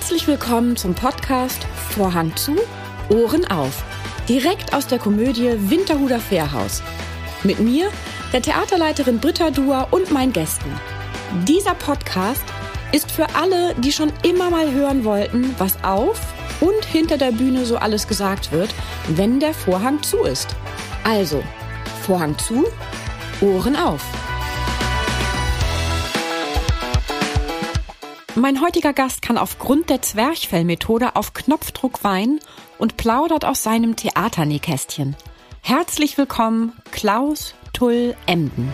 Herzlich willkommen zum Podcast Vorhang zu, Ohren auf. Direkt aus der Komödie Winterhuder Fährhaus. Mit mir, der Theaterleiterin Britta Duhr und meinen Gästen. Dieser Podcast ist für alle, die schon immer mal hören wollten, was auf und hinter der Bühne so alles gesagt wird, wenn der Vorhang zu ist. Also, Vorhang zu, Ohren auf. Mein heutiger Gast kann aufgrund der Zwerchfell-Methode auf Knopfdruck weinen und plaudert aus seinem Theaternähkästchen. Herzlich willkommen, Klaus Tull Emden.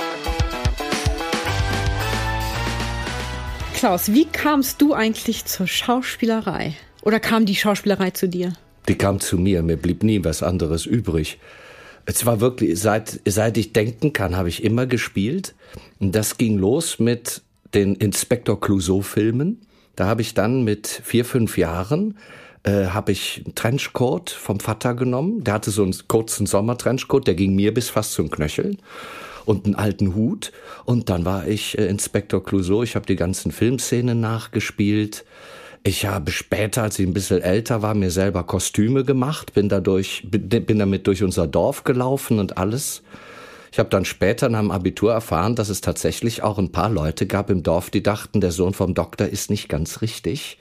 Klaus, wie kamst du eigentlich zur Schauspielerei? Oder kam die Schauspielerei zu dir? Die kam zu mir, mir blieb nie was anderes übrig. Es war wirklich, seit ich denken kann, habe ich immer gespielt. Und das ging los mit den Inspektor Clouseau-Filmen. Da habe ich dann mit 4, 5 Jahren habe ich einen Trenchcoat vom Vater genommen. Der hatte so einen kurzen Sommertrenchcoat, der ging mir bis fast zum Knöcheln. Und einen alten Hut. Und dann war ich Inspektor Clouseau. Ich habe die ganzen Filmszenen nachgespielt. Ich habe später, als ich ein bisschen älter war, mir selber Kostüme gemacht. Bin damit durch unser Dorf gelaufen und alles. Ich habe dann später nach dem Abitur erfahren, dass es tatsächlich auch ein paar Leute gab im Dorf, die dachten, der Sohn vom Doktor ist nicht ganz richtig.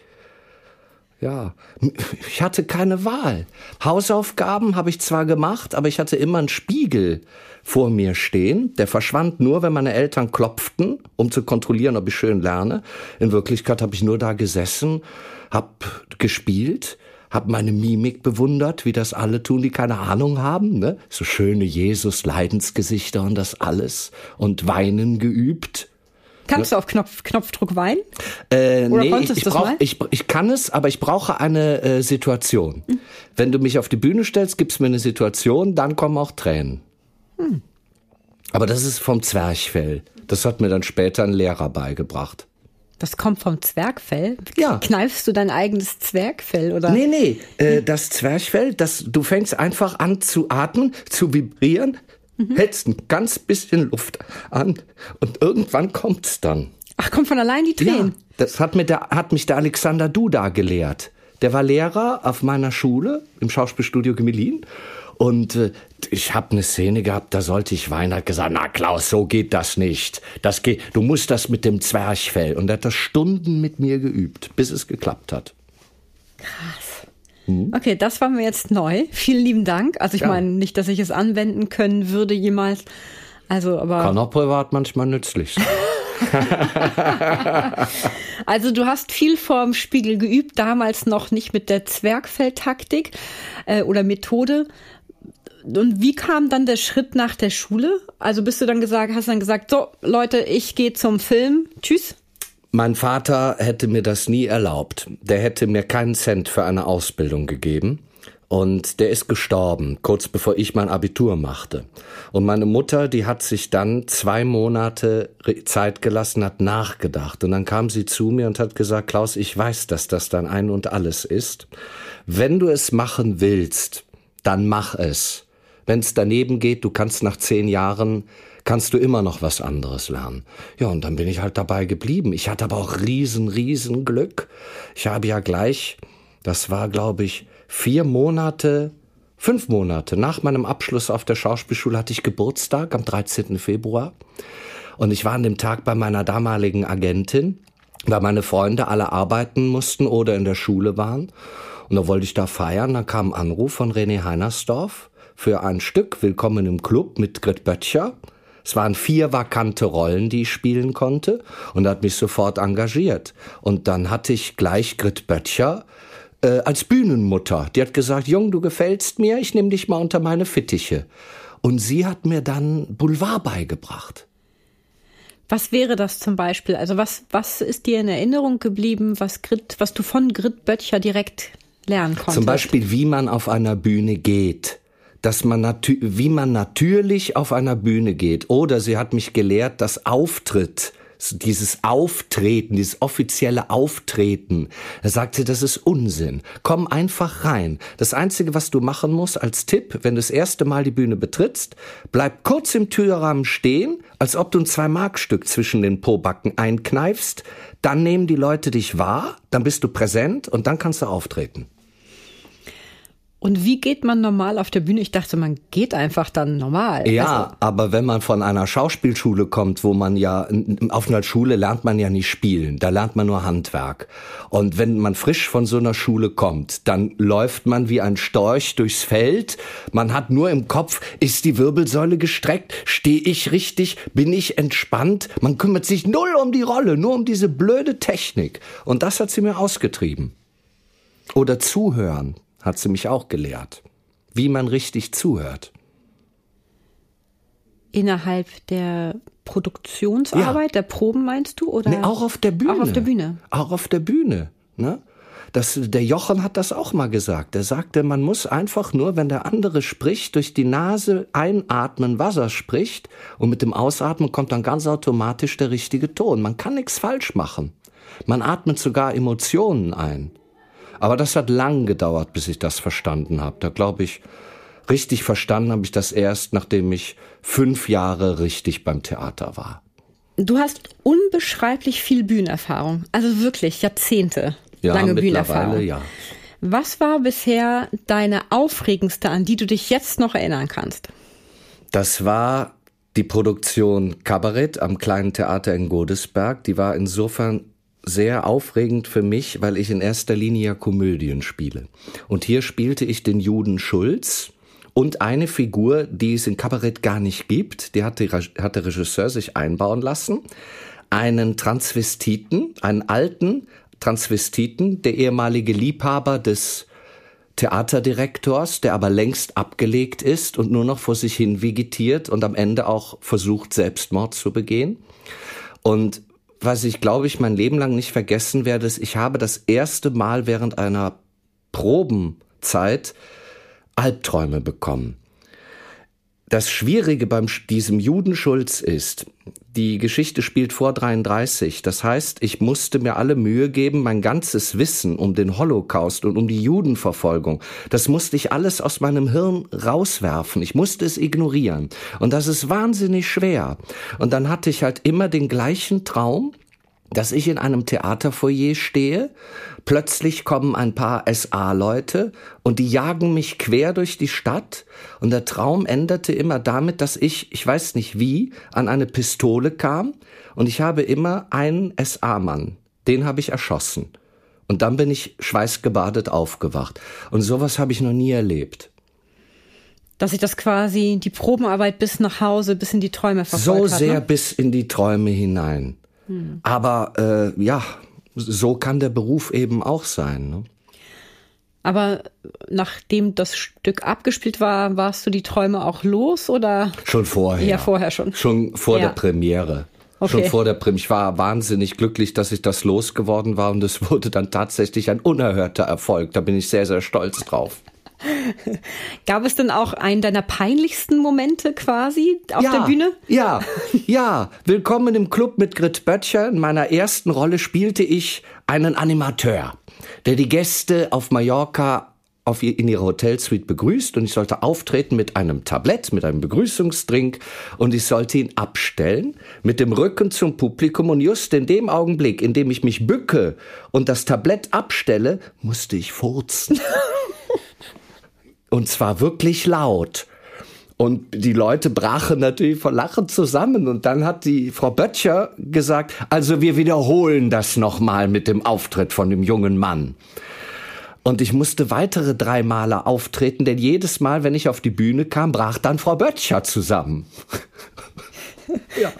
Ja, ich hatte keine Wahl. Hausaufgaben habe ich zwar gemacht, aber ich hatte immer einen Spiegel vor mir stehen. Der verschwand nur, wenn meine Eltern klopften, um zu kontrollieren, ob ich schön lerne. In Wirklichkeit habe ich nur da gesessen, habe gespielt, habe meine Mimik bewundert, wie das alle tun, die keine Ahnung haben, ne? So schöne Jesus-Leidensgesichter und das alles. Und Weinen geübt. Kannst du auf Knopfdruck weinen? Oder Nee, konntest du das mal? Ich kann es, aber ich brauche eine Situation. Wenn du mich auf die Bühne stellst, gibst mir eine Situation, dann kommen auch Tränen. Aber das ist vom Zwerchfell. Das hat mir dann später ein Lehrer beigebracht. Das kommt vom Zwergfell? Ja. Kneifst du dein eigenes Zwergfell, oder? Nee, das Zwerchfell, du fängst einfach an zu atmen, zu vibrieren, hältst ein ganz bisschen Luft an und irgendwann kommt's dann. Ach, kommt von allein die Tränen? Ja, das hat mich der Alexander Duda gelehrt. Der war Lehrer auf meiner Schule im Schauspielstudio Gemelin. Und ich habe eine Szene gehabt, da sollte ich weinen, hat gesagt, na Klaus, so geht das nicht. Du musst das mit dem Zwerchfell. Und er hat das Stunden mit mir geübt, bis es geklappt hat. Krass. Okay, das war mir jetzt neu. Vielen lieben Dank. Also ich meine nicht, dass ich es anwenden können würde jemals. Also, aber kann auch privat manchmal nützlich sein. Also du hast viel vorm Spiegel geübt, damals noch nicht mit der Zwerchfelltaktik oder Methode. Und wie kam dann der Schritt nach der Schule? Also hast du dann gesagt, so Leute, ich gehe zum Film, tschüss? Mein Vater hätte mir das nie erlaubt. Der hätte mir keinen Cent für eine Ausbildung gegeben. Und der ist gestorben, kurz bevor ich mein Abitur machte. Und meine Mutter, die hat sich dann 2 Monate Zeit gelassen, hat nachgedacht. Und dann kam sie zu mir und hat gesagt, Klaus, ich weiß, dass das dein Ein und Alles ist. Wenn du es machen willst, dann mach es. Wenn es daneben geht, du kannst nach 10 Jahren, kannst du immer noch was anderes lernen. Ja, und dann bin ich halt dabei geblieben. Ich hatte aber auch riesen Glück. Ich habe ja gleich, das war glaube ich 5 Monate nach meinem Abschluss auf der Schauspielschule hatte ich Geburtstag am 13. Februar. Und ich war an dem Tag bei meiner damaligen Agentin, weil meine Freunde alle arbeiten mussten oder in der Schule waren. Und da wollte ich da feiern. Dann kam ein Anruf von René Heinersdorf für ein Stück Willkommen im Club mit Grit Böttcher. Es waren 4 vakante Rollen, die ich spielen konnte. Und er hat mich sofort engagiert. Und dann hatte ich gleich Grit Böttcher als Bühnenmutter. Die hat gesagt, Jung, du gefällst mir, ich nehme dich mal unter meine Fittiche. Und sie hat mir dann Boulevard beigebracht. Was wäre das zum Beispiel? Also was ist dir in Erinnerung geblieben, was du von Grit Böttcher direkt lernen konntest? Zum Beispiel, wie man auf einer Bühne geht. Wie man natürlich auf einer Bühne geht. Oder sie hat mich gelehrt, dass Auftritt dieses Auftreten, dieses offizielle Auftreten. Er sagte, das ist Unsinn. Komm einfach rein. Das Einzige, was du machen musst als Tipp, wenn du das erste Mal die Bühne betrittst, bleib kurz im Türrahmen stehen, als ob du ein 2-Mark-Stück zwischen den Pobacken einkneifst. Dann nehmen die Leute dich wahr, dann bist du präsent und dann kannst du auftreten. Und wie geht man normal auf der Bühne? Ich dachte, man geht einfach dann normal. Ja, aber wenn man von einer Schauspielschule kommt, wo man ja, auf einer Schule lernt man ja nicht spielen, da lernt man nur Handwerk. Und wenn man frisch von so einer Schule kommt, dann läuft man wie ein Storch durchs Feld. Man hat nur im Kopf, ist die Wirbelsäule gestreckt? Stehe ich richtig? Bin ich entspannt? Man kümmert sich null um die Rolle, nur um diese blöde Technik. Und das hat sie mir ausgetrieben. Oder zuhören. Hat sie mich auch gelehrt, wie man richtig zuhört. Innerhalb der Produktionsarbeit, der Proben meinst du? Oder? Nee, auch auf der Bühne. Auch auf der Bühne. Auch auf der Bühne. Ne? Der Jochen hat das auch mal gesagt. Er sagte, man muss einfach nur, wenn der andere spricht, durch die Nase einatmen, was er spricht. Und mit dem Ausatmen kommt dann ganz automatisch der richtige Ton. Man kann nichts falsch machen. Man atmet sogar Emotionen ein. Aber das hat lang gedauert, bis ich das verstanden habe. Da glaube ich, richtig verstanden habe ich das erst, nachdem ich 5 Jahre richtig beim Theater war. Du hast unbeschreiblich viel Bühnenerfahrung. Also wirklich Jahrzehnte lange Bühnenerfahrung. Ja. Was war bisher deine aufregendste, an die du dich jetzt noch erinnern kannst? Das war die Produktion Kabarett am Kleinen Theater in Godesberg. Die war insofern sehr aufregend für mich, weil ich in erster Linie ja Komödien spiele. Und hier spielte ich den Juden Schulz und eine Figur, die es in Kabarett gar nicht gibt, die hat der Regisseur sich einbauen lassen, einen Transvestiten, einen alten Transvestiten, der ehemalige Liebhaber des Theaterdirektors, der aber längst abgelegt ist und nur noch vor sich hin vegetiert und am Ende auch versucht, Selbstmord zu begehen. Und was ich, glaube ich, mein Leben lang nicht vergessen werde, ist, ich habe das erste Mal während einer Probenzeit Albträume bekommen. Das Schwierige bei diesem Judenschulz ist, die Geschichte spielt vor 1933. Das heißt, ich musste mir alle Mühe geben, mein ganzes Wissen um den Holocaust und um die Judenverfolgung, das musste ich alles aus meinem Hirn rauswerfen. Ich musste es ignorieren. Und das ist wahnsinnig schwer. Und dann hatte ich halt immer den gleichen Traum, dass ich in einem Theaterfoyer stehe, plötzlich kommen ein paar SA-Leute und die jagen mich quer durch die Stadt und der Traum endete immer damit, dass ich weiß nicht wie, an eine Pistole kam und ich habe immer einen SA-Mann, den habe ich erschossen und dann bin ich schweißgebadet aufgewacht und sowas habe ich noch nie erlebt. Dass sich das quasi, die Probenarbeit bis nach Hause, bis in die Träume verfolgt hat. So sehr bis in die Träume hinein. Aber so kann der Beruf eben auch sein. Ne? Aber nachdem das Stück abgespielt war, warst du die Träume auch los oder? Schon vorher. Ja, vorher schon. Schon vor der Premiere. Okay. Schon vor der Premiere. Ich war wahnsinnig glücklich, dass ich das losgeworden war und es wurde dann tatsächlich ein unerhörter Erfolg. Da bin ich sehr, sehr stolz drauf. Gab es denn auch einen deiner peinlichsten Momente quasi auf der Bühne? Ja. Willkommen im Club mit Grit Böttcher. In meiner ersten Rolle spielte ich einen Animateur, der die Gäste auf Mallorca in ihrer Hotelsuite begrüßt und ich sollte auftreten mit einem Tablett, mit einem Begrüßungsdrink und ich sollte ihn abstellen mit dem Rücken zum Publikum und just in dem Augenblick, in dem ich mich bücke und das Tablett abstelle, musste ich furzen. Und zwar wirklich laut. Und die Leute brachen natürlich vor Lachen zusammen. Und dann hat die Frau Böttcher gesagt, also wir wiederholen das nochmal mit dem Auftritt von dem jungen Mann. Und ich musste weitere 3 Male auftreten, denn jedes Mal, wenn ich auf die Bühne kam, brach dann Frau Böttcher zusammen. Ja.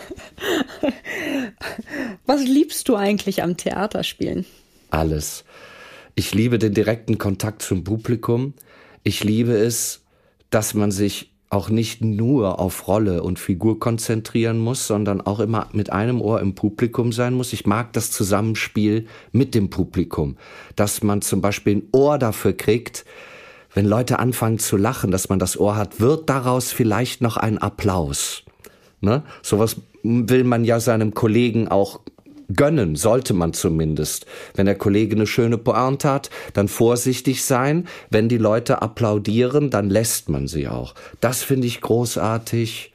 Was liebst du eigentlich am Theaterspielen? Alles. Ich liebe den direkten Kontakt zum Publikum. Ich liebe es, dass man sich auch nicht nur auf Rolle und Figur konzentrieren muss, sondern auch immer mit einem Ohr im Publikum sein muss. Ich mag das Zusammenspiel mit dem Publikum, dass man zum Beispiel ein Ohr dafür kriegt, wenn Leute anfangen zu lachen, dass man das Ohr hat, wird daraus vielleicht noch ein Applaus. Ne? Sowas will man ja seinem Kollegen auch gönnen, sollte man zumindest. Wenn der Kollege eine schöne Pointe hat, dann vorsichtig sein. Wenn die Leute applaudieren, dann lässt man sie auch. Das finde ich großartig.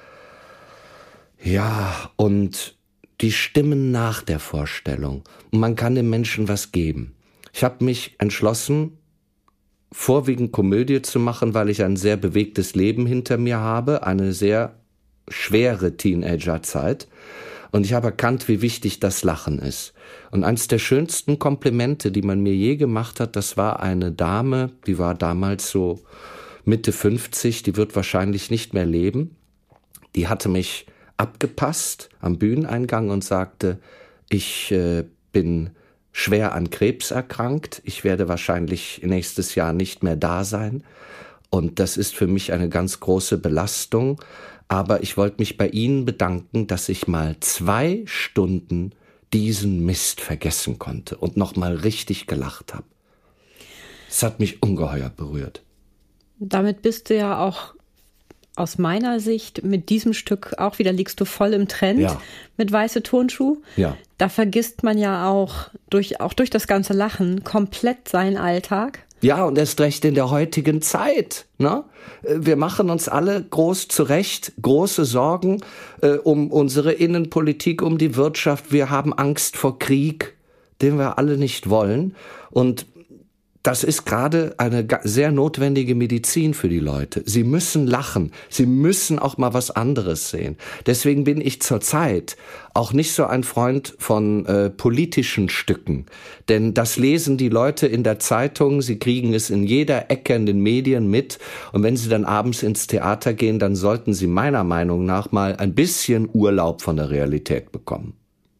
Ja, und die Stimmen nach der Vorstellung. Und man kann den Menschen was geben. Ich habe mich entschlossen, vorwiegend Komödie zu machen, weil ich ein sehr bewegtes Leben hinter mir habe, eine sehr schwere Teenagerzeit. Und ich habe erkannt, wie wichtig das Lachen ist. Und eines der schönsten Komplimente, die man mir je gemacht hat, das war eine Dame, die war damals so Mitte 50, die wird wahrscheinlich nicht mehr leben. Die hatte mich abgepasst am Bühneneingang und sagte, ich bin schwer an Krebs erkrankt, ich werde wahrscheinlich nächstes Jahr nicht mehr da sein. Und das ist für mich eine ganz große Belastung. Aber ich wollte mich bei Ihnen bedanken, dass ich mal 2 Stunden diesen Mist vergessen konnte und noch mal richtig gelacht habe. Es hat mich ungeheuer berührt. Damit bist du ja auch aus meiner Sicht mit diesem Stück auch wieder, liegst du voll im Trend mit Weiße Turnschuh. Ja. Da vergisst man ja auch durch das ganze Lachen komplett seinen Alltag. Ja, und erst recht in der heutigen Zeit. Ne? Wir machen uns alle groß zurecht, große Sorgen um unsere Innenpolitik, um die Wirtschaft. Wir haben Angst vor Krieg, den wir alle nicht wollen. Und das ist gerade eine sehr notwendige Medizin für die Leute. Sie müssen lachen. Sie müssen auch mal was anderes sehen. Deswegen bin ich zurzeit auch nicht so ein Freund von politischen Stücken. Denn das lesen die Leute in der Zeitung. Sie kriegen es in jeder Ecke in den Medien mit. Und wenn sie dann abends ins Theater gehen, dann sollten sie meiner Meinung nach mal ein bisschen Urlaub von der Realität bekommen.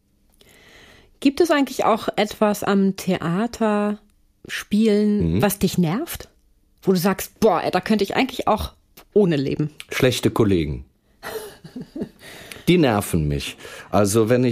Gibt es eigentlich auch etwas am Theater Spielen, was dich nervt? Wo du sagst, boah, da könnte ich eigentlich auch ohne leben. Schlechte Kollegen. Die nerven mich. Also wenn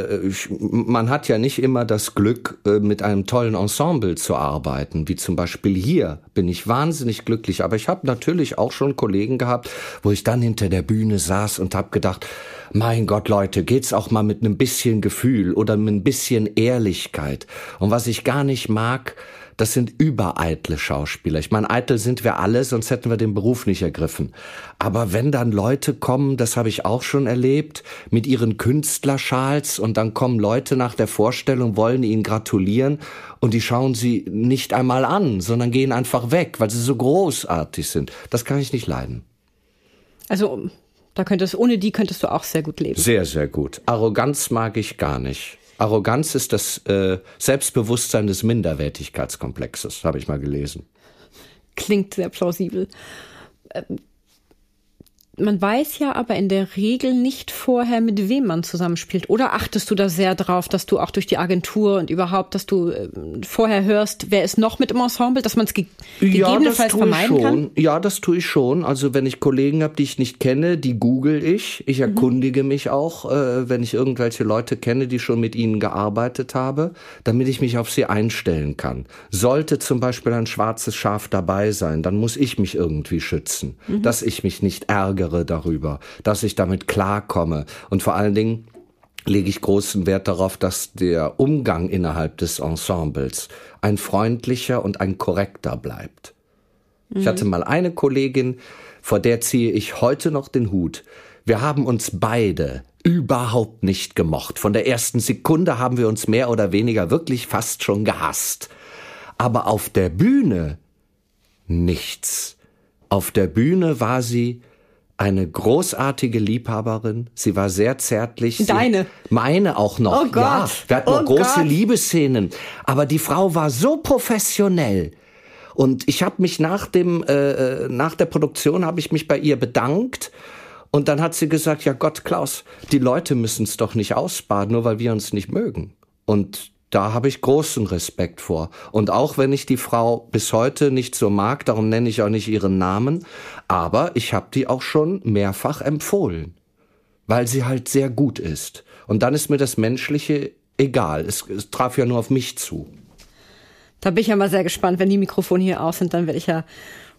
man hat ja nicht immer das Glück, mit einem tollen Ensemble zu arbeiten, wie zum Beispiel hier bin ich wahnsinnig glücklich. Aber ich habe natürlich auch schon Kollegen gehabt, wo ich dann hinter der Bühne saß und habe gedacht, mein Gott, Leute, geht's auch mal mit einem bisschen Gefühl oder mit ein bisschen Ehrlichkeit. Und was ich gar nicht mag, das sind übereitle Schauspieler. Ich meine, eitel sind wir alle, sonst hätten wir den Beruf nicht ergriffen. Aber wenn dann Leute kommen, das habe ich auch schon erlebt, mit ihren Künstlerschals und dann kommen Leute nach der Vorstellung, wollen ihnen gratulieren und die schauen sie nicht einmal an, sondern gehen einfach weg, weil sie so großartig sind. Das kann ich nicht leiden. Also ohne die könntest du auch sehr gut leben. Sehr, sehr gut. Arroganz mag ich gar nicht. Arroganz ist das Selbstbewusstsein des Minderwertigkeitskomplexes, habe ich mal gelesen. Klingt sehr plausibel. Man weiß ja aber in der Regel nicht vorher, mit wem man zusammenspielt. Oder achtest du da sehr drauf, dass du auch durch die Agentur und überhaupt, dass du vorher hörst, wer ist noch mit im Ensemble, dass man es gegebenenfalls vermeiden kann? Ja, das tue ich schon. Also wenn ich Kollegen habe, die ich nicht kenne, die google ich. Ich erkundige mich auch, wenn ich irgendwelche Leute kenne, die schon mit ihnen gearbeitet habe, damit ich mich auf sie einstellen kann. Sollte zum Beispiel ein schwarzes Schaf dabei sein, dann muss ich mich irgendwie schützen, dass ich mich nicht ärgere darüber, dass ich damit klarkomme. Und vor allen Dingen lege ich großen Wert darauf, dass der Umgang innerhalb des Ensembles ein freundlicher und ein korrekter bleibt. Ich hatte mal eine Kollegin, vor der ziehe ich heute noch den Hut. Wir haben uns beide überhaupt nicht gemocht. Von der ersten Sekunde haben wir uns mehr oder weniger wirklich fast schon gehasst. Aber auf der Bühne nichts. Auf der Bühne war sie eine großartige Liebhaberin. Sie war sehr zärtlich. Deine? Meine auch noch. Oh Gott. Ja, wir hatten noch große Liebesszenen. Aber die Frau war so professionell. Und ich habe mich nach der Produktion habe ich mich bei ihr bedankt. Und dann hat sie gesagt, ja Gott, Klaus, die Leute müssen es doch nicht ausbaden, nur weil wir uns nicht mögen. Und da habe ich großen Respekt vor. Und auch wenn ich die Frau bis heute nicht so mag, darum nenne ich auch nicht ihren Namen, aber ich habe die auch schon mehrfach empfohlen, weil sie halt sehr gut ist. Und dann ist mir das Menschliche egal. Es traf ja nur auf mich zu. Da bin ich ja mal sehr gespannt. Wenn die Mikrofone hier aus sind, dann werde ich ja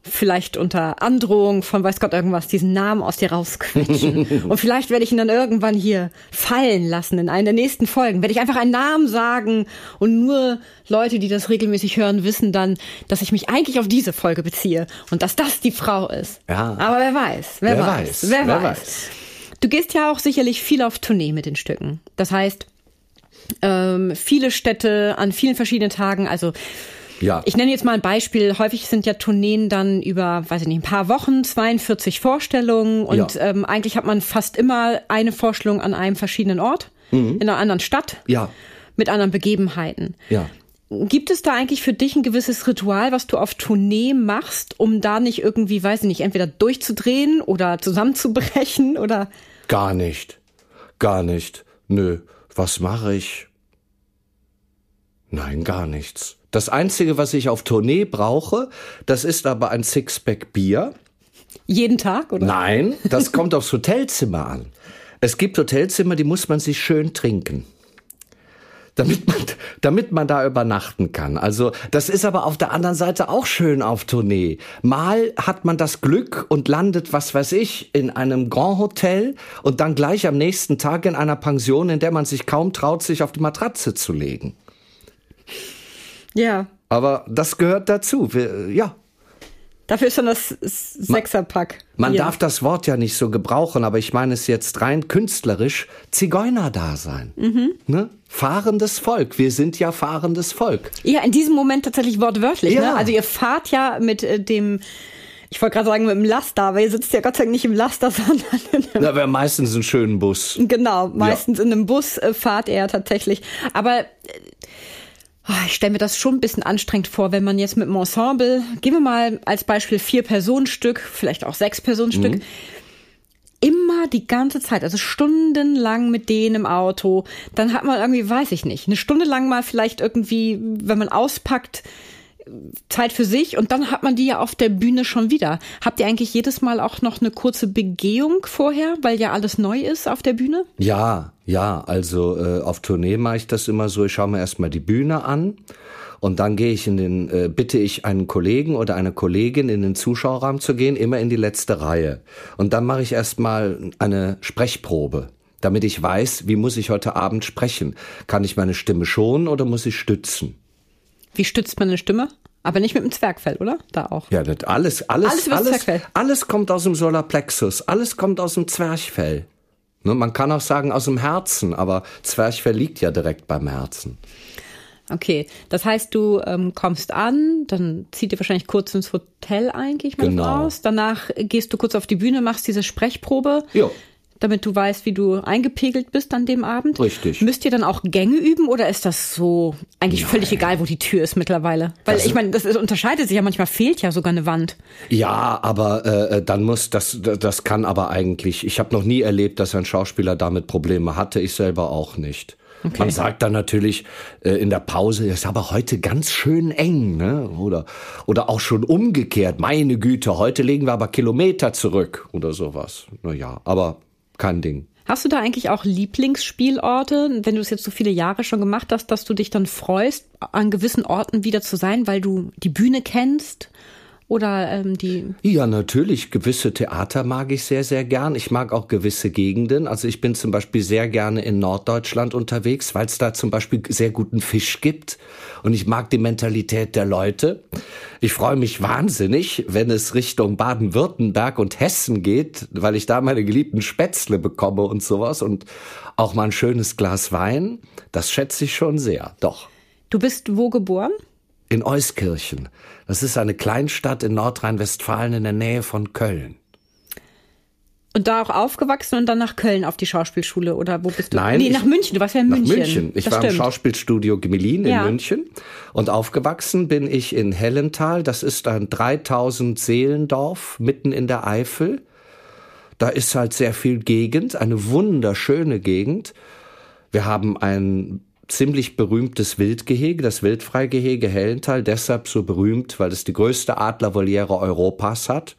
vielleicht unter Androhung von weiß Gott irgendwas diesen Namen aus dir rausquetschen. Und vielleicht werde ich ihn dann irgendwann hier fallen lassen. In einer der nächsten Folgen werde ich einfach einen Namen sagen und nur Leute, die das regelmäßig hören, wissen dann, dass ich mich eigentlich auf diese Folge beziehe und dass das die Frau ist. Ja. Aber wer weiß. Du gehst ja auch sicherlich viel auf Tournee mit den Stücken. Das heißt, viele Städte an vielen verschiedenen Tagen, also ja. Ich nenne jetzt mal ein Beispiel. Häufig sind ja Tourneen dann über, weiß ich nicht, ein paar Wochen, 42 Vorstellungen und eigentlich hat man fast immer eine Vorstellung an einem verschiedenen Ort, in einer anderen Stadt, mit anderen Begebenheiten. Ja. Gibt es da eigentlich für dich ein gewisses Ritual, was du auf Tournee machst, um da nicht irgendwie, weiß ich nicht, entweder durchzudrehen oder zusammenzubrechen oder? Gar nicht. Nö. Was mache ich? Nein, gar nichts. Das Einzige, was ich auf Tournee brauche, das ist aber ein Sixpack Bier. Jeden Tag, oder? Nein, das kommt aufs Hotelzimmer an. Es gibt Hotelzimmer, die muss man sich schön trinken. Damit man da übernachten kann. Also das ist aber auf der anderen Seite auch schön auf Tournee. Mal hat man das Glück und landet, was weiß ich, in einem Grand Hotel und dann gleich am nächsten Tag in einer Pension, in der man sich kaum traut, sich auf die Matratze zu legen. Ja. Aber das gehört dazu. Dafür ist dann das Sechserpack. Man darf das Wort ja nicht so gebrauchen, aber ich meine es jetzt rein künstlerisch, Zigeunerdasein. Ne? Fahrendes Volk. Wir sind ja fahrendes Volk. Ja, in diesem Moment tatsächlich wortwörtlich. Ja. Ne? Also ihr fahrt ja mit dem, ich wollte gerade sagen mit dem Laster, aber ihr sitzt ja Gott sei Dank nicht im Laster, sondern in einem... Da wäre meistens einen schönen Bus. Genau, meistens in einem Bus fahrt er tatsächlich. Aber... ich stelle mir das schon ein bisschen anstrengend vor, wenn man jetzt mit dem Ensemble, gehen wir mal als Beispiel 4-Personen-Stück, vielleicht auch 6-Personen-Stück, immer die ganze Zeit, also stundenlang mit denen im Auto, dann hat man irgendwie, weiß ich nicht, eine Stunde lang mal vielleicht irgendwie, wenn man auspackt, Zeit für sich und dann hat man die ja auf der Bühne schon wieder. Habt ihr eigentlich jedes Mal auch noch eine kurze Begehung vorher, weil ja alles neu ist auf der Bühne? Ja, also auf Tournee mache ich das immer so, ich schaue mir erstmal die Bühne an und dann gehe ich bitte ich einen Kollegen oder eine Kollegin in den Zuschauerraum zu gehen, immer in die letzte Reihe. Und dann mache ich erstmal eine Sprechprobe, damit ich weiß, wie muss ich heute Abend sprechen. Kann ich meine Stimme schonen oder muss ich stützen? Wie stützt man eine Stimme? Aber nicht mit dem Zwerchfell, oder? Da auch. Ja, das alles kommt aus dem Solarplexus, alles kommt aus dem Zwerchfell. Ne, man kann auch sagen aus dem Herzen, aber Zwerchfell liegt ja direkt beim Herzen. Okay, das heißt, du kommst an, dann zieht ihr wahrscheinlich kurz ins Hotel ein, gehe ich mal davon aus. Danach gehst du kurz auf die Bühne, machst diese Sprechprobe. Jo. Damit du weißt, wie du eingepegelt bist an dem Abend. Richtig. Müsst ihr dann auch Gänge üben oder ist das so eigentlich völlig egal, wo die Tür ist mittlerweile? Weil ich meine, das unterscheidet sich ja, manchmal fehlt ja sogar eine Wand. Ja, aber dann muss das kann aber eigentlich, ich habe noch nie erlebt, dass ein Schauspieler damit Probleme hatte, ich selber auch nicht. Okay. Man sagt dann natürlich in der Pause, das ist aber heute ganz schön eng, ne? Oder auch schon umgekehrt, meine Güte, heute legen wir aber Kilometer zurück oder sowas. Naja, aber kein Ding. Hast du da eigentlich auch Lieblingsspielorte, wenn du es jetzt so viele Jahre schon gemacht hast, dass du dich dann freust, an gewissen Orten wieder zu sein, weil du die Bühne kennst? Oder die? Ja, natürlich. Gewisse Theater mag ich sehr, sehr gern. Ich mag auch gewisse Gegenden. Also ich bin zum Beispiel sehr gerne in Norddeutschland unterwegs, weil es da zum Beispiel sehr guten Fisch gibt. Und ich mag die Mentalität der Leute. Ich freue mich wahnsinnig, wenn es Richtung Baden-Württemberg und Hessen geht, weil ich da meine geliebten Spätzle bekomme und sowas. Und auch mal ein schönes Glas Wein. Das schätze ich schon sehr, doch. Du bist wo geboren? In Euskirchen. Das ist eine Kleinstadt in Nordrhein-Westfalen in der Nähe von Köln. Und da auch aufgewachsen und dann nach Köln auf die Schauspielschule oder wo bist du? Nein, nee, nach München. Du warst ja in München. Nach München. Ich war im Schauspielstudio Gmelin in München und aufgewachsen bin ich in Hellental. Das ist ein 3000 Seelendorf mitten in der Eifel. Da ist halt sehr viel Gegend, eine wunderschöne Gegend. Wir haben ein ziemlich berühmtes Wildgehege, das Wildfreigehege Hellental, deshalb so berühmt, weil es die größte Adlervoliere Europas hat.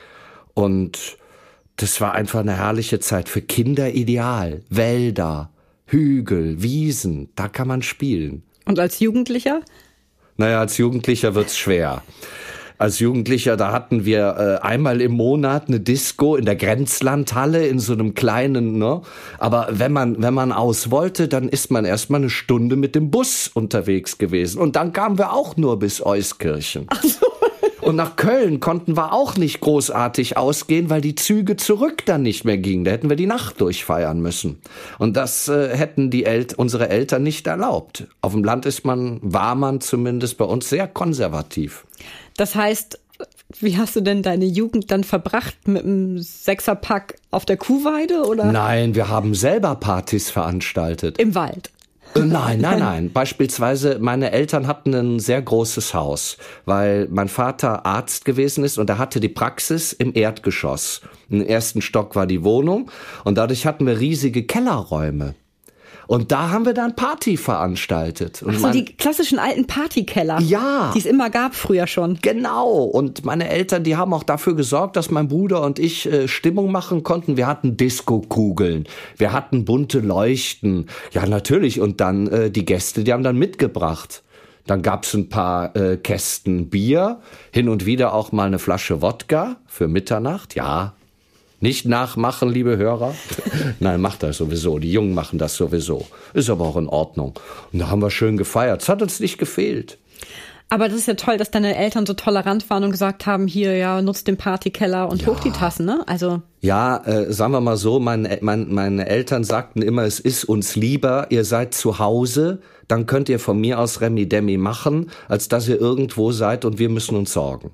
Und das war einfach eine herrliche Zeit, für Kinder ideal. Wälder, Hügel, Wiesen, da kann man spielen. Und als Jugendlicher? Naja, als Jugendlicher wird's schwer. Als Jugendlicher, da hatten wir einmal im Monat eine Disco in der Grenzlandhalle in so einem kleinen, ne? Aber wenn man aus wollte, dann ist man erstmal eine Stunde mit dem Bus unterwegs gewesen. Und dann kamen wir auch nur bis Euskirchen. Ach so. Und nach Köln konnten wir auch nicht großartig ausgehen, weil die Züge zurück dann nicht mehr gingen. Da hätten wir die Nacht durchfeiern müssen. Und das hätten unsere Eltern nicht erlaubt. Auf dem Land war man zumindest bei uns sehr konservativ. Das heißt, wie hast du denn deine Jugend dann verbracht? Mit einem Sechserpack auf der Kuhweide, oder? Nein, wir haben selber Partys veranstaltet. Im Wald? Nein. Beispielsweise, meine Eltern hatten ein sehr großes Haus, weil mein Vater Arzt gewesen ist und er hatte die Praxis im Erdgeschoss. Im ersten Stock war die Wohnung und dadurch hatten wir riesige Kellerräume. Und da haben wir dann Party veranstaltet. Und die klassischen alten Partykeller. Ja. Die es immer gab früher schon. Genau. Und meine Eltern, die haben auch dafür gesorgt, dass mein Bruder und ich Stimmung machen konnten. Wir hatten Disco-Kugeln. Wir hatten bunte Leuchten. Ja, natürlich. Und dann die Gäste, die haben dann mitgebracht. Dann gab's ein paar Kästen Bier. Hin und wieder auch mal eine Flasche Wodka für Mitternacht. Ja. Nicht nachmachen, liebe Hörer. Nein, macht das sowieso. Die Jungen machen das sowieso. Ist aber auch in Ordnung. Und da haben wir schön gefeiert. Es hat uns nicht gefehlt. Aber das ist ja toll, dass deine Eltern so tolerant waren und gesagt haben, hier, ja, nutzt den Partykeller und hoch die Tassen, ne? Also. Ja, sagen wir mal so, meine Eltern sagten immer, es ist uns lieber, ihr seid zu Hause, dann könnt ihr von mir aus Remi Demi machen, als dass ihr irgendwo seid und wir müssen uns sorgen.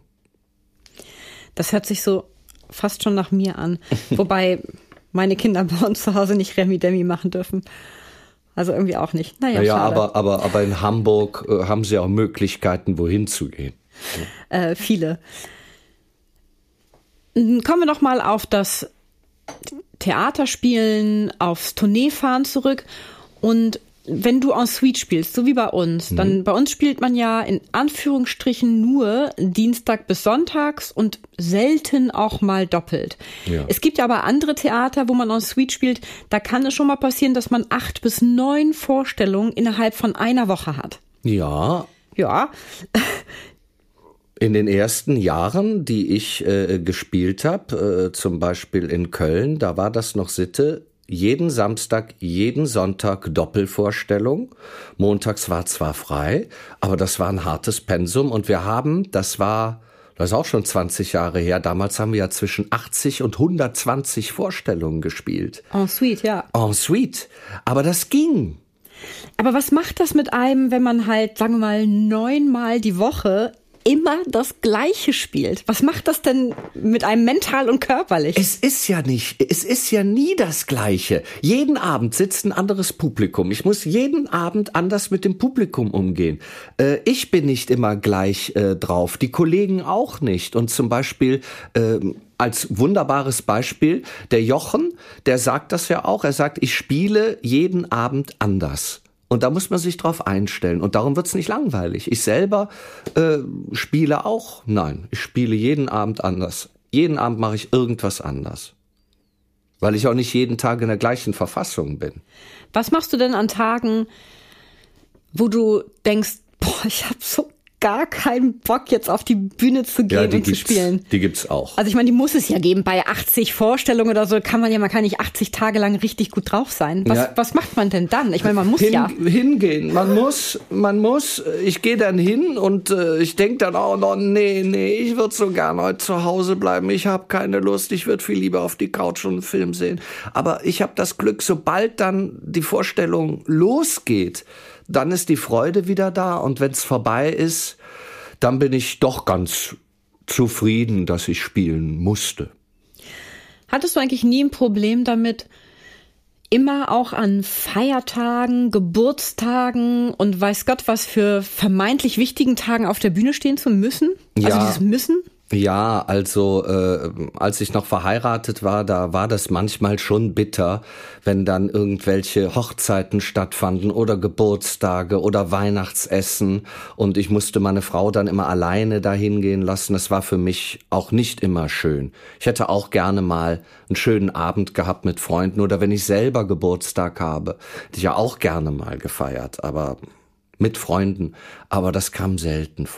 Das hört sich so fast schon nach mir an. Wobei meine Kinder bei uns zu Hause nicht Remi Demi machen dürfen. Also irgendwie auch nicht. Naja, schade. aber in Hamburg haben sie auch Möglichkeiten, wohin zu gehen. Viele. Kommen wir noch mal auf das Theaterspielen, aufs Tourneefahren zurück. Und wenn du en suite spielst, so wie bei uns, dann bei uns spielt man ja in Anführungsstrichen nur Dienstag bis Sonntags und selten auch mal doppelt. Ja. Es gibt ja aber andere Theater, wo man en suite spielt, da kann es schon mal passieren, dass man 8 bis 9 Vorstellungen innerhalb von einer Woche hat. Ja. Ja. In den ersten Jahren, die ich gespielt habe, zum Beispiel in Köln, da war das noch Sitte, jeden Samstag, jeden Sonntag Doppelvorstellung. Montags war zwar frei, aber das war ein hartes Pensum und das ist auch schon 20 Jahre her, damals haben wir ja zwischen 80 und 120 Vorstellungen gespielt. En suite, ja. En suite. Aber das ging. Aber was macht das mit einem, wenn man halt, sagen wir mal, 9-mal die Woche immer das Gleiche spielt? Was macht das denn mit einem mental und körperlich? Es ist ja nie das Gleiche. Jeden Abend sitzt ein anderes Publikum. Ich muss jeden Abend anders mit dem Publikum umgehen. Ich bin nicht immer gleich drauf, die Kollegen auch nicht. Und zum Beispiel als wunderbares Beispiel, der Jochen, der sagt das ja auch. Er sagt, ich spiele jeden Abend anders. Und da muss man sich drauf einstellen. Und darum wird's nicht langweilig. Ich selber spiele auch. Nein, ich spiele jeden Abend anders. Jeden Abend mache ich irgendwas anders. Weil ich auch nicht jeden Tag in der gleichen Verfassung bin. Was machst du denn an Tagen, wo du denkst, ich habe so gar keinen Bock, jetzt auf die Bühne zu gehen und zu spielen? Die gibt's auch. Also ich meine, die muss es ja geben. Bei 80 Vorstellungen oder so kann man nicht 80 Tage lang richtig gut drauf sein. Was macht man denn dann? Ich meine, man muss hingehen. Man muss. Ich gehe dann hin und ich denke dann auch noch, nee, ich würde so gern heute zu Hause bleiben. Ich habe keine Lust. Ich würde viel lieber auf die Couch und einen Film sehen. Aber ich habe das Glück, sobald dann die Vorstellung losgeht, dann ist die Freude wieder da und wenn es vorbei ist, dann bin ich doch ganz zufrieden, dass ich spielen musste. Hattest du eigentlich nie ein Problem damit, immer auch an Feiertagen, Geburtstagen und weiß Gott was für vermeintlich wichtigen Tagen auf der Bühne stehen zu müssen? Ja. Also dieses Müssen? Ja, also als ich noch verheiratet war, da war das manchmal schon bitter, wenn dann irgendwelche Hochzeiten stattfanden oder Geburtstage oder Weihnachtsessen und ich musste meine Frau dann immer alleine dahin gehen lassen. Das war für mich auch nicht immer schön. Ich hätte auch gerne mal einen schönen Abend gehabt mit Freunden oder wenn ich selber Geburtstag habe, hätte ich ja auch gerne mal gefeiert, aber mit Freunden. Aber das kam selten vor.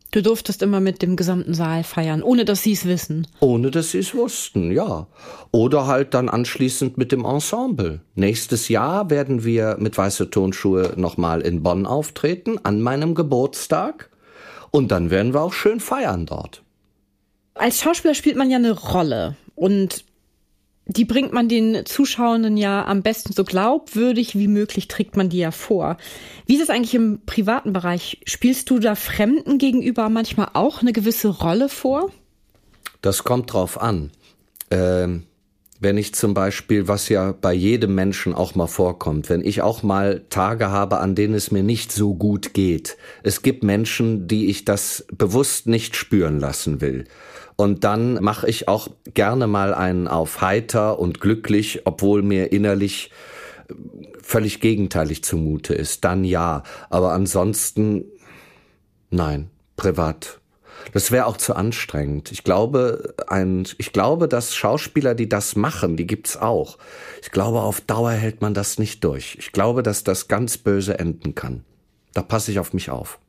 Du durftest immer mit dem gesamten Saal feiern, ohne dass sie es wissen. Ohne dass sie es wussten, ja. Oder halt dann anschließend mit dem Ensemble. Nächstes Jahr werden wir mit Weiße Tonschuhe nochmal in Bonn auftreten, an meinem Geburtstag. Und dann werden wir auch schön feiern dort. Als Schauspieler spielt man ja eine Rolle. Und die bringt man den Zuschauenden ja am besten so glaubwürdig wie möglich, trägt man die ja vor. Wie ist es eigentlich im privaten Bereich? Spielst du da Fremden gegenüber manchmal auch eine gewisse Rolle vor? Das kommt drauf an. Wenn ich zum Beispiel, was ja bei jedem Menschen auch mal vorkommt, wenn ich auch mal Tage habe, an denen es mir nicht so gut geht. Es gibt Menschen, die ich das bewusst nicht spüren lassen will. Und dann mache ich auch gerne mal einen auf heiter und glücklich, obwohl mir innerlich völlig gegenteilig zumute ist. Dann ja, aber ansonsten nein, privat. Das wäre auch zu anstrengend. Ich glaube, dass Schauspieler, die das machen, die gibt's auch. Ich glaube, auf Dauer hält man das nicht durch. Ich glaube, dass das ganz böse enden kann. Da passe ich auf mich auf.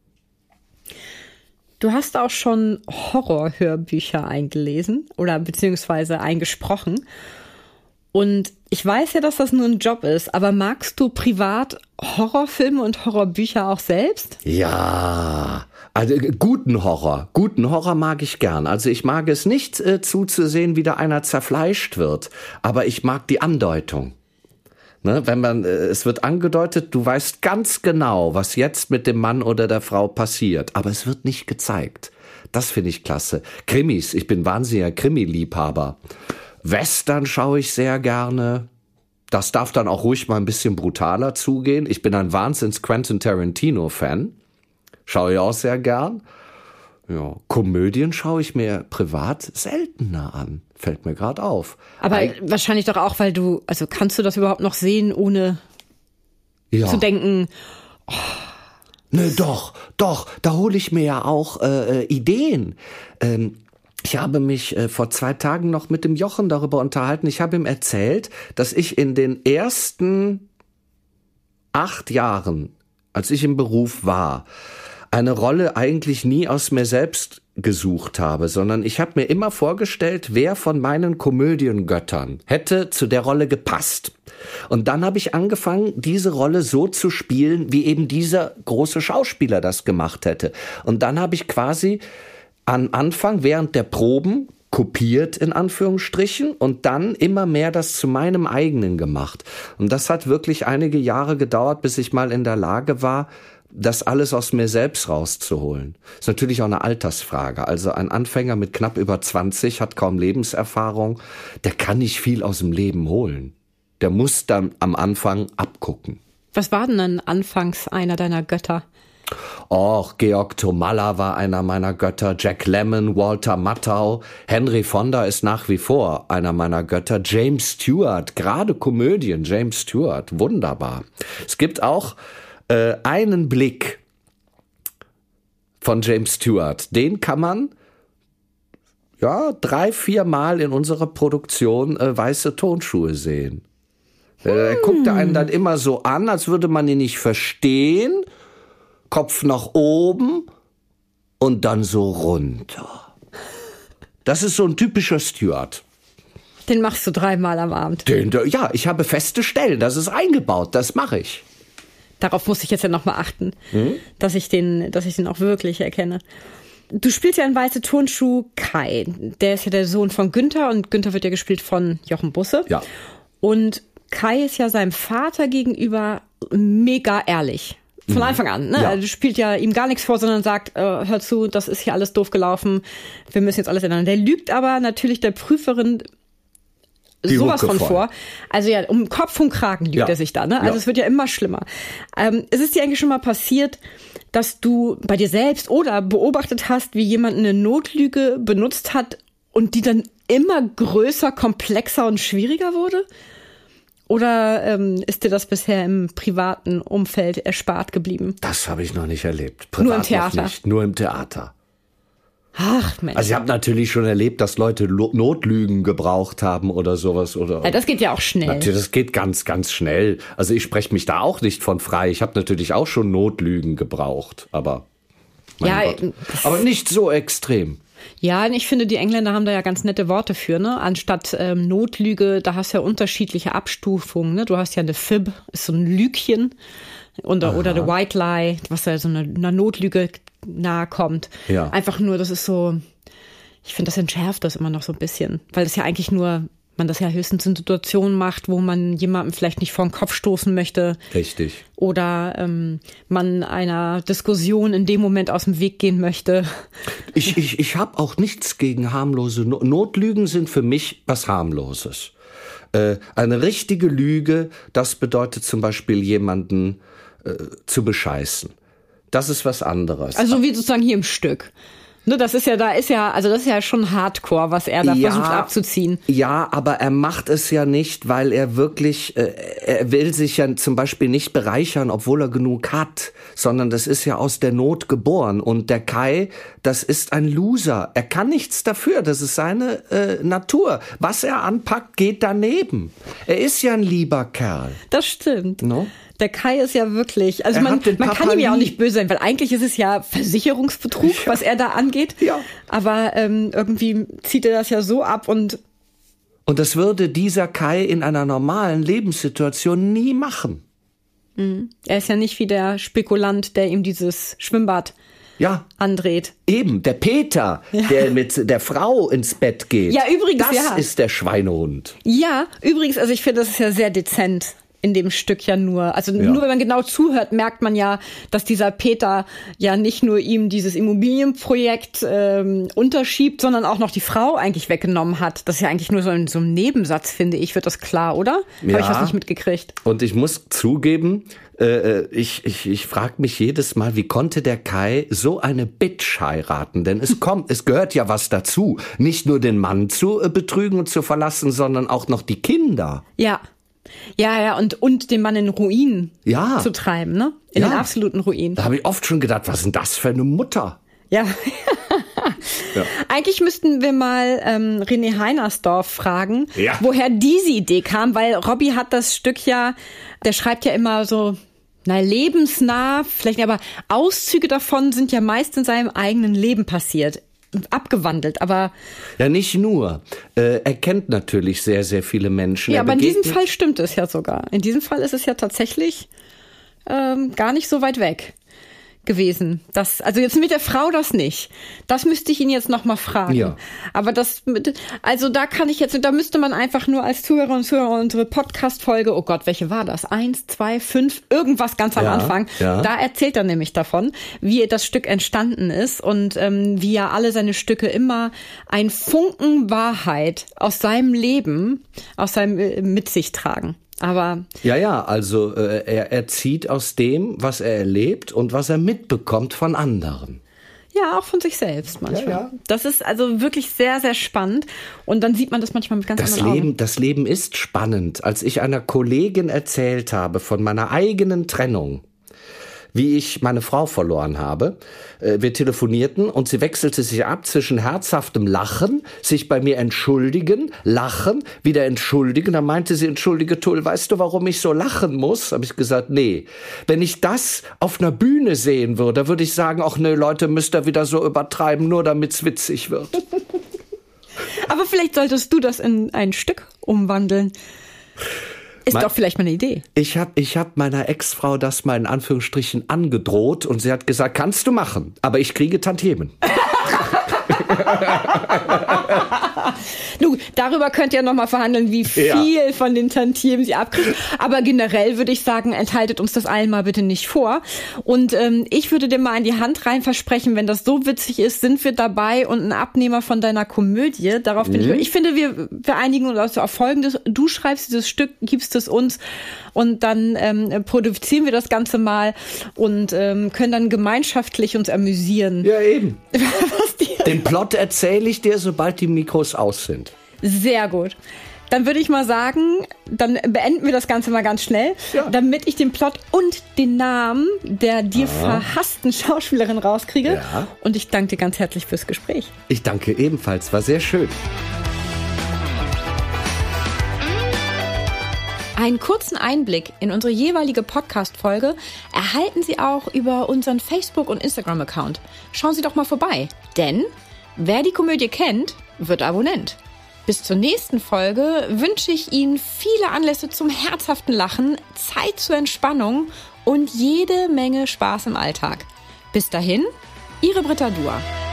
Du hast auch schon Horrorhörbücher eingelesen oder beziehungsweise eingesprochen. Und ich weiß ja, dass das nur ein Job ist, aber magst du privat Horrorfilme und Horrorbücher auch selbst? Ja, also guten Horror mag ich gern. Also ich mag es nicht zuzusehen, wie da einer zerfleischt wird, aber ich mag die Andeutung. Ne, es wird angedeutet, du weißt ganz genau, was jetzt mit dem Mann oder der Frau passiert, aber es wird nicht gezeigt. Das finde ich klasse. Krimis, ich bin wahnsinniger Krimi-Liebhaber. Western schaue ich sehr gerne. Das darf dann auch ruhig mal ein bisschen brutaler zugehen. Ich bin ein Wahnsinns-Quentin Tarantino-Fan. Schaue ich auch sehr gern. Ja, Komödien schaue ich mir privat seltener an. Fällt mir gerade auf. Aber wahrscheinlich doch auch, weil kannst du das überhaupt noch sehen, ohne zu denken, Ne, doch, da hole ich mir ja auch Ideen. Ich habe mich vor 2 Tagen noch mit dem Jochen darüber unterhalten. Ich habe ihm erzählt, dass ich in den ersten 8 Jahren, als ich im Beruf war, eine Rolle eigentlich nie aus mir selbst gesucht habe, sondern ich habe mir immer vorgestellt, wer von meinen Komödiengöttern hätte zu der Rolle gepasst. Und dann habe ich angefangen, diese Rolle so zu spielen, wie eben dieser große Schauspieler das gemacht hätte. Und dann habe ich quasi am Anfang während der Proben kopiert, in Anführungsstrichen, und dann immer mehr das zu meinem eigenen gemacht. Und das hat wirklich einige Jahre gedauert, bis ich mal in der Lage war, das alles aus mir selbst rauszuholen. Ist natürlich auch eine Altersfrage. Also ein Anfänger mit knapp über 20 hat kaum Lebenserfahrung. Der kann nicht viel aus dem Leben holen. Der muss dann am Anfang abgucken. Was war denn dann anfangs einer deiner Götter? Georg Tomalla war einer meiner Götter, Jack Lemmon, Walter Matthau, Henry Fonda ist nach wie vor einer meiner Götter, James Stewart, gerade Komödien, James Stewart, wunderbar. Es gibt auch einen Blick von James Stewart, den kann man 3-4 Mal in unserer Produktion Weiße Tonschuhe sehen. Er guckt einen dann immer so an, als würde man ihn nicht verstehen, Kopf nach oben und dann so runter. Das ist so ein typischer Stewart. Den machst du 3 Mal am Abend? Ja, ich habe feste Stellen, das ist eingebaut, das mache ich. Darauf muss ich jetzt ja nochmal achten, dass ich den auch wirklich erkenne. Du spielst ja in Weiße Turnschuh Kai. Der ist ja der Sohn von Günther und Günther wird ja gespielt von Jochen Busse. Ja. Und Kai ist ja seinem Vater gegenüber mega ehrlich. Von Anfang an, ne? Ja. Also spielt ja ihm gar nichts vor, sondern sagt, hör zu, das ist hier alles doof gelaufen, wir müssen jetzt alles ändern. Der lügt aber natürlich der Prüferin sowas von vor. Also ja, um Kopf und Kragen lügt er sich da, ne? Also es wird ja immer schlimmer. Es ist dir eigentlich schon mal passiert, dass du bei dir selbst oder beobachtet hast, wie jemand eine Notlüge benutzt hat und die dann immer größer, komplexer und schwieriger wurde? Oder ist dir das bisher im privaten Umfeld erspart geblieben? Das habe ich noch nicht erlebt. Privat nur im Theater? Noch nicht, nur im Theater. Ach Mensch. Also ich habe natürlich schon erlebt, dass Leute Notlügen gebraucht haben oder sowas. Ja, das geht ja auch schnell. Natürlich, das geht ganz, ganz schnell. Also ich spreche mich da auch nicht von frei. Ich habe natürlich auch schon Notlügen gebraucht, aber mein Gott. Aber nicht so extrem. Ja, und ich finde, die Engländer haben da ja ganz nette Worte für, ne? Anstatt Notlüge, da hast du ja unterschiedliche Abstufungen, ne? Du hast ja eine Fib, ist so ein Lügchen, oder eine White Lie, was ja so einer Notlüge nahe kommt. Ja. Einfach nur, das ist so, ich finde, das entschärft das immer noch so ein bisschen, weil das ja eigentlich nur, man das ja höchstens in Situationen macht, wo man jemandem vielleicht nicht vor den Kopf stoßen möchte. Richtig. Oder man einer Diskussion in dem Moment aus dem Weg gehen möchte. Ich habe auch nichts gegen harmlose Notlügen sind für mich was Harmloses. Eine richtige Lüge, das bedeutet zum Beispiel jemanden zu bescheißen. Das ist was anderes. Also wie sozusagen hier im Stück. Ne, das ist ja schon Hardcore, was er da versucht abzuziehen. Ja, aber er macht es ja nicht, weil er wirklich, er will sich ja zum Beispiel nicht bereichern, obwohl er genug hat, sondern das ist ja aus der Not geboren. Und der Kai, das ist ein Loser. Er kann nichts dafür, das ist seine Natur. Was er anpackt, geht daneben. Er ist ja ein lieber Kerl. Das stimmt. No? Der Kai ist ja wirklich, also man kann ihm ja auch nicht böse sein, weil eigentlich ist es ja Versicherungsbetrug, was er da angeht. Ja. Aber irgendwie zieht er das ja so ab und das würde dieser Kai in einer normalen Lebenssituation nie machen. Er ist ja nicht wie der Spekulant, der ihm dieses Schwimmbad andreht. Eben, der Peter, der mit der Frau ins Bett geht. Ja, übrigens, das ist der Schweinehund. Ja, übrigens, also ich finde, das ist ja sehr dezent. In dem Stück ja nur. Also nur wenn man genau zuhört, merkt man ja, dass dieser Peter ja nicht nur ihm dieses Immobilienprojekt unterschiebt, sondern auch noch die Frau eigentlich weggenommen hat. Das ist ja eigentlich nur so ein Nebensatz, finde ich. Wird das klar, oder? Ja. Habe ich was nicht mitgekriegt. Und ich muss zugeben, ich frage mich jedes Mal, wie konnte der Kai so eine Bitch heiraten? Denn es gehört ja was dazu. Nicht nur den Mann zu betrügen und zu verlassen, sondern auch noch die Kinder. Ja. Ja, und den Mann in Ruin zu treiben, ne? In den absoluten Ruin. Da habe ich oft schon gedacht, was ist denn das für eine Mutter? Ja. Eigentlich müssten wir mal René Heinersdorf fragen, woher diese Idee kam, weil Robby hat das Stück der schreibt ja immer so, lebensnah, vielleicht, aber Auszüge davon sind ja meist in seinem eigenen Leben passiert. Abgewandelt, aber... Ja, nicht nur. Er kennt natürlich sehr, sehr viele Menschen. Ja, aber in diesem Fall stimmt es ja sogar. In diesem Fall ist es ja tatsächlich gar nicht so weit weg gewesen. Also jetzt mit der Frau das nicht. Das müsste ich ihn jetzt noch mal fragen. Ja. Aber da müsste man einfach nur als Zuhörer und Zuhörer unsere Podcast-Folge, oh Gott, welche war das? 1, 2, 5, irgendwas ganz am Anfang. Ja. Da erzählt er nämlich davon, wie das Stück entstanden ist und wie ja alle seine Stücke immer ein Funken Wahrheit aus seinem Leben, mit sich tragen. Aber also er zieht aus dem, was er erlebt und was er mitbekommt von anderen. Ja, auch von sich selbst manchmal. Ja. Das ist also wirklich sehr, sehr spannend. Und dann sieht man das manchmal mit ganz anderen Augen. Das Leben ist spannend. Als ich einer Kollegin erzählt habe von meiner eigenen Trennung, wie ich meine Frau verloren habe. Wir telefonierten und sie wechselte sich ab zwischen herzhaftem Lachen, sich bei mir entschuldigen, lachen, wieder entschuldigen. Dann meinte sie, entschuldige Tull, weißt du, warum ich so lachen muss? Habe ich gesagt, nee. Wenn ich das auf einer Bühne sehen würde, würde ich sagen, ach nee, Leute, müsst ihr wieder so übertreiben, nur damit's witzig wird. Aber vielleicht solltest du das in ein Stück umwandeln. Ist doch vielleicht mal eine Idee. Ich hab meiner Ex-Frau das mal in Anführungsstrichen angedroht und sie hat gesagt, kannst du machen, aber ich kriege Tantiemen. Darüber könnt ihr noch mal verhandeln, wie viel von den Tantiemen sie abkriegt. Aber generell würde ich sagen, enthaltet uns das allen mal bitte nicht vor. Und ich würde dir mal in die Hand rein versprechen, wenn das so witzig ist, sind wir dabei und ein Abnehmer von deiner Komödie. Darauf bin ich finde, wir einigen uns auf Folgendes. Du schreibst dieses Stück, gibst es uns und dann produzieren wir das Ganze mal und können dann gemeinschaftlich uns amüsieren. Ja, eben. Den Plot erzähle ich dir, sobald die Mikros aus sind. Sehr gut. Dann würde ich mal sagen, dann beenden wir das Ganze mal ganz schnell, damit ich den Plot und den Namen der dir verhassten Schauspielerin rauskriege. Ja. Und ich danke dir ganz herzlich fürs Gespräch. Ich danke ebenfalls, war sehr schön. Einen kurzen Einblick in unsere jeweilige Podcast-Folge erhalten Sie auch über unseren Facebook- und Instagram-Account. Schauen Sie doch mal vorbei, denn wer die Komödie kennt, wird Abonnent. Bis zur nächsten Folge wünsche ich Ihnen viele Anlässe zum herzhaften Lachen, Zeit zur Entspannung und jede Menge Spaß im Alltag. Bis dahin, Ihre Britta Dua.